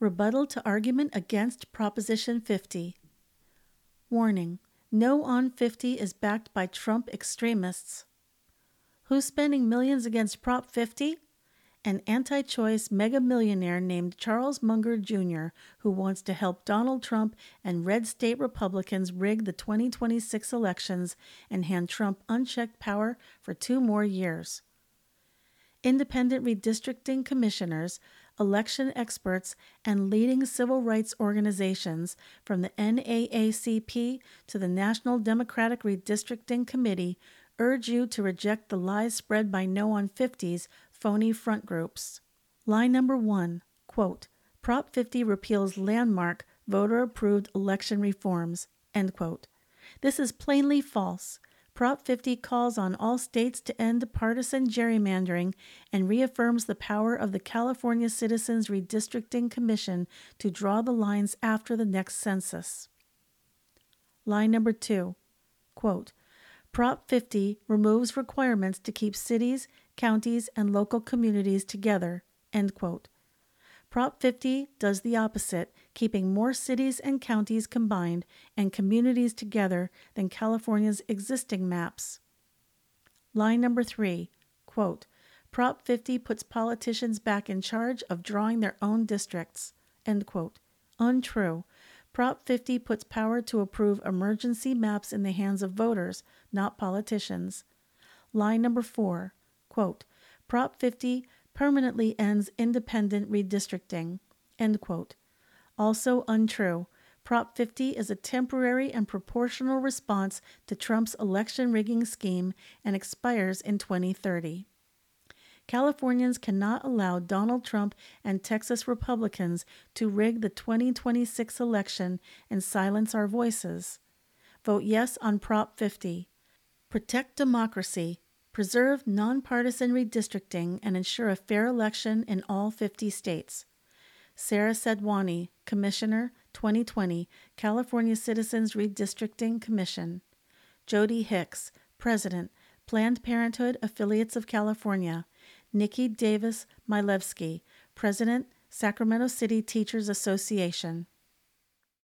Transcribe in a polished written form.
Rebuttal to argument against Proposition 50. Warning: No on 50 is backed by Trump extremists. Who's spending millions against Prop 50? An anti-choice mega millionaire named Charles Munger Jr., who wants to help Donald Trump and red state Republicans rig the 2026 elections and hand Trump unchecked power for 2 more years. Independent redistricting commissioners, election experts, and leading civil rights organizations, from the NAACP to the National Democratic Redistricting Committee, urge you to reject the lies spread by No on 50's phony front groups. Line number 1, quote, Prop 50 repeals landmark voter-approved election reforms, end quote. This is plainly false. Prop 50 calls on all states to end partisan gerrymandering and reaffirms the power of the California Citizens Redistricting Commission to draw the lines after the next census. Line number 2, quote, Prop 50 removes requirements to keep cities, counties, and local communities together, end quote. Prop 50 does the opposite, keeping more cities and counties combined and communities together than California's existing maps. Line number 3, quote, Prop 50 puts politicians back in charge of drawing their own districts, end quote. Untrue. Prop 50 puts power to approve emergency maps in the hands of voters, not politicians. Line number 4, quote, Prop 50 permanently ends independent redistricting, end quote. Also untrue. Prop 50 is a temporary and proportional response to Trump's election rigging scheme and expires in 2030. Californians cannot allow Donald Trump and Texas Republicans to rig the 2026 election and silence our voices. Vote yes on Prop 50. Protect democracy, preserve nonpartisan redistricting, and ensure a fair election in all 50 states. Sarah Sedwani, Commissioner, 2020, California Citizens Redistricting Commission. Jody Hicks, President, Planned Parenthood Affiliates of California. Nikki Davis Milevsky, President, Sacramento City Teachers Association.